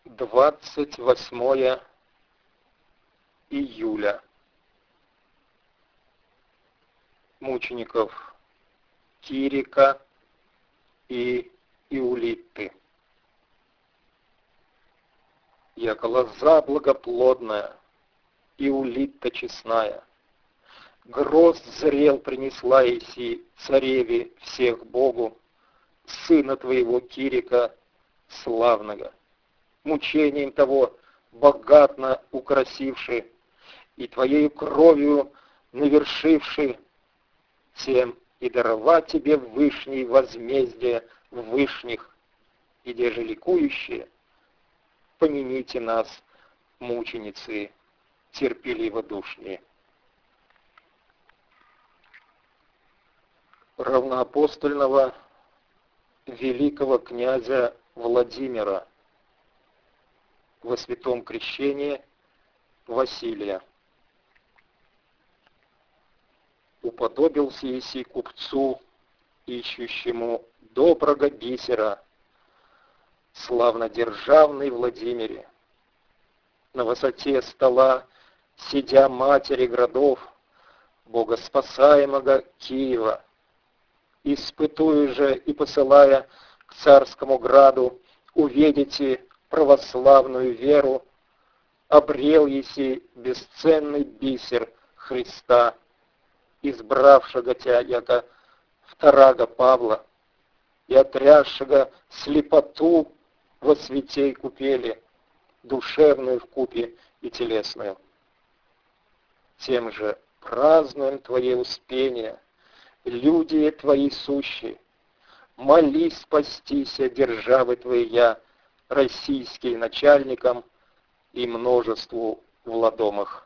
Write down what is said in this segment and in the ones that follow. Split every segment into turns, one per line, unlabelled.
28 июля. Мучеников Кирика и Иулитты. Яко лоза благоплодная, Иулитта честная, грозд зрел принесла еси цареве всех Богу, сына твоего Кирика славного, мучением того богатно украсивши и твоею кровью навершивши, тем и даровать тебе вышней возмездие вышних, и деже ликующие, помяните нас, мученицы терпеливо-душные. Равноапостольного великого князя Владимира во святом крещении Василия. Уподобился еси купцу, ищущему доброго бисера, славнодержавный Владимире. На высоте стола, сидя матери городов, богоспасаемого Киева, испытуя же и посылая к царскому граду, увидите православную веру, обрел еси бесценный бисер Христа, избравшего тя, яко вторага Павла, и отрясшего слепоту во святей купели, душевную вкупе и телесную. Тем же празднуем Твое успение, люди Твои сущие, молись спастися державы Твоя, российским начальникам и множеству владомых.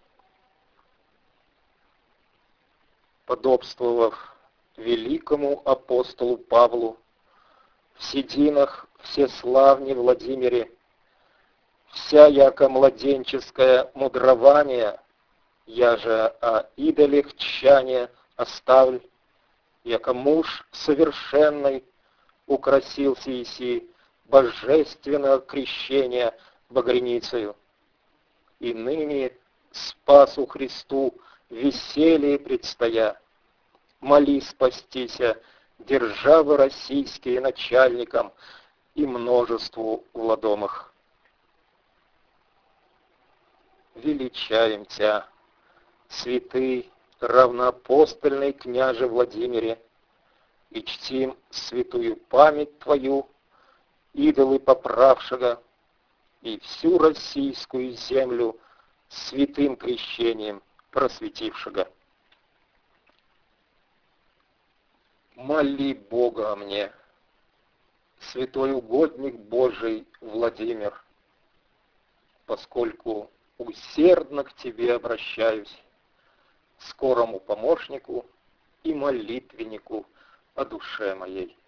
Подобствовав великому апостолу Павлу, в сединах всеславне Владимире, вся яко младенческое мудрование, я же о идолях тщание оставль, яко муж совершенный украсился еси божественного крещения багряницею, и ныне спасу Христу веселье предстоя. Моли спастися державы российские начальникам и множеству владомых. Величаем Тя, святый равноапостольный княже Владимире, и чтим святую память Твою, идолы поправшего, и всю российскую землю святым крещением просветившего. Моли Бога о мне, святой угодник Божий Владимир, поскольку усердно к Тебе обращаюсь, скорому помощнику и молитвеннику о душе моей.